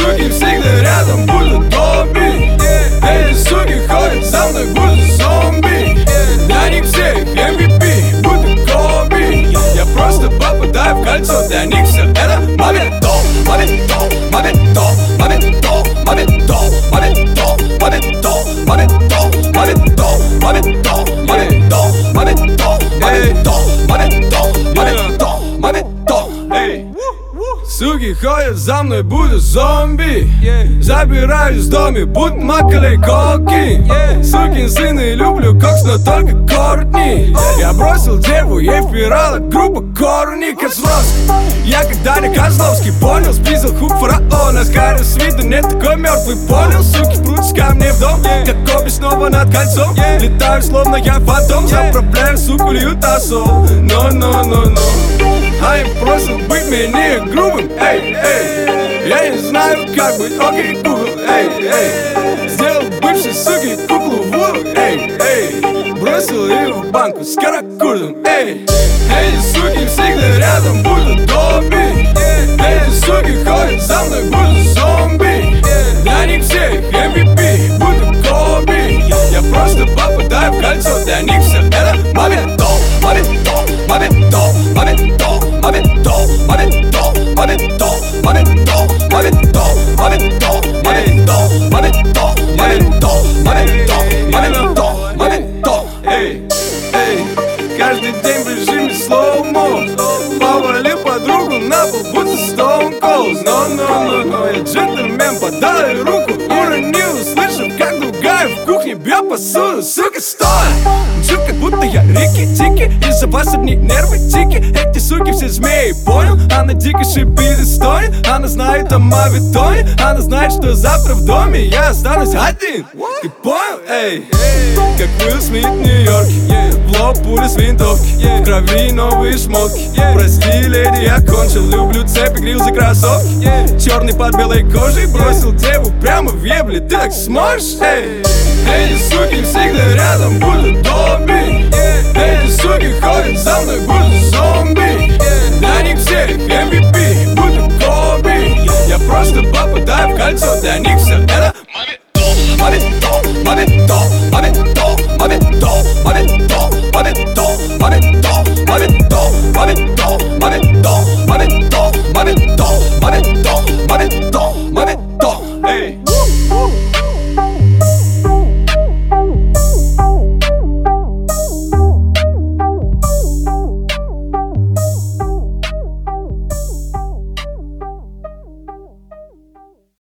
суки всегда рядом будут доби. Эти суки ходят за мной, будут зомби. Для них всех MVP, будто Коби. Я просто попадаю в кольцо, для них все это мавито, мавито, мавито, мавито, мавито, мавито, мавито, мавито, мавито, мавито, мавито, мавито, мавито, мавито, мавито, мавито. Суки ходят за мной, буду зомби. Забираюсь в доме, будто Макалей Калкин. Сукин сын и люблю кокс, но только Кортни. Я бросил деву, ей впирала группа корни. Козловский, я когда не Козловский, понял, спиздил хук фараона. Скарю с виду не такой мертвый, понял. Суки прутся ко мне в дом, как Коби снова над кольцом. Летаю, словно я фантом, заправляю, суку, лью тосол. Но а им просят быть менее грубым, эй, эй. Я не знаю, как быть, окей, Google, эй, эй. Сделал бывшей суки куклу в угол, эй, эй. Бросил ее в банку с каракурдом, эй. Эти суки всегда рядом будут доби. Эти суки ходят за мной, будут зомби. Для них всех MVP, будто Коби. Я просто попадаю в кольцо, для них все это мавито, мавито, мавито, мавито, мавито, мавито, мавито, мавито, мавито, мавито, мавито, мавито, мавито, мавито, мавито, мавито. Эй, эй, каждый день в режиме слоумо. Повалил подругу на пол, будто Stone Cold. Но, я джентльмен, подай руку, уронил, услышав, как другая в кухне бьет посуду. Сука, стой! Мчу, как будто я Рики-Тики, из-за вас одни нервы тики. Эти суки все змеи, понял? Она дико шипит и стонет. Она знает о мавитоне. Она знает, что завтра в доме я останусь один. Ты понял? Эй, как Уилл Смит в Нью-Йорке. В лоб пули с винтовки, в крови новые шмотки. Прости, леди, я кончил. Люблю цепи, грил за кроссовки. Черный под белой кожей, бросил деву прямо в ебли. Ты так сможешь? Эй, эти суки всегда рядом будут доби. Эти суки ходят за мной, будут зомби. Для них всех MVP.